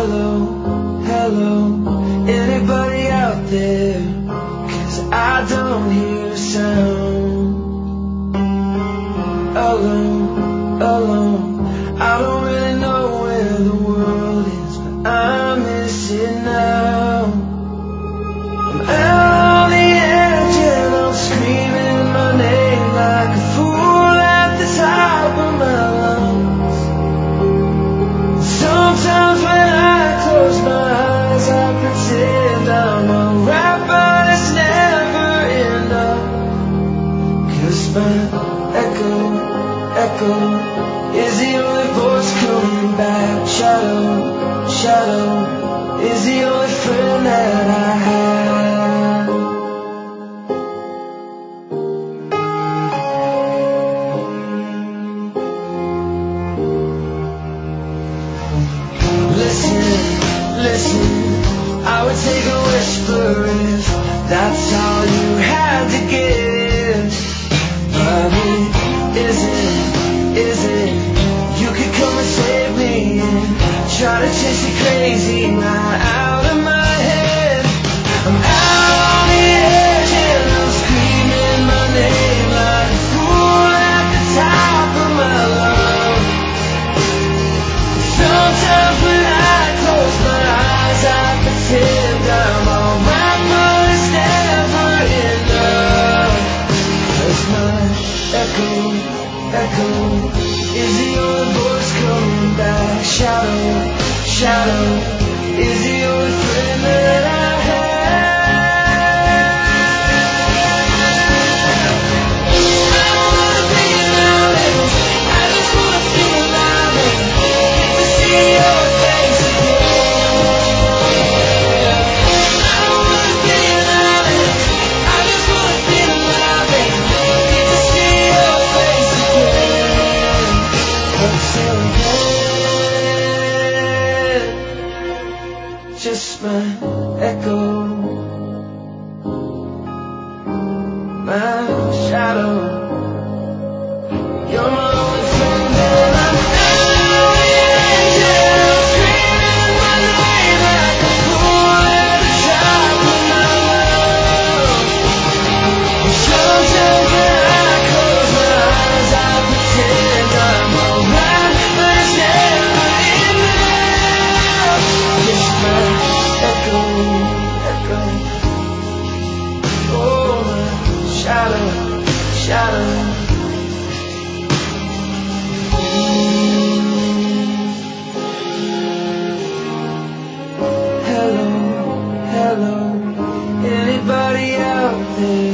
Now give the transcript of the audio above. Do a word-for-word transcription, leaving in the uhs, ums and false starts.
hello, hello, anybody out there? 'Cause I don't hear a sound. Alone, alone, I don't really know where the world is, but I miss it now. I'm out on the edge and I'm screaming my name like a fool at the top of my lungs. Sometimes when I close my eyes I pretend I'm alright, but it's never enough. 'Cause my echo, echo is the only voice coming back. Shadow, shadow is the only friend that I have. Listen, listen, I would take a whisper if that's all you had to give. But it isn't, is it? You could come and save me and try to chase the crazy right out of my head. I'm out on the edge and I'm screaming my name like a fool at the top of my lungs. Sometimes when I close my eyes I pretend I'm alright, but it's never enough. 'Cause my echo, echo is the only voice coming back. Shadow, shadow is the only friend that I have. I don't wanna be around it, I just wanna feel alive and get to see your face again. I don't wanna be around it, I just wanna feel alive and get to see your face again. Until then, just my echo, my shadow. You're my only friend and I'm out on the edge and I'm screaming my name like a fool at the top of my lungs. Sometimes when I close my eyes I pretend I'm alright, but it's never enough. Just my echo, echo, oh my shadow, shadow. Hello, hello, anybody out there?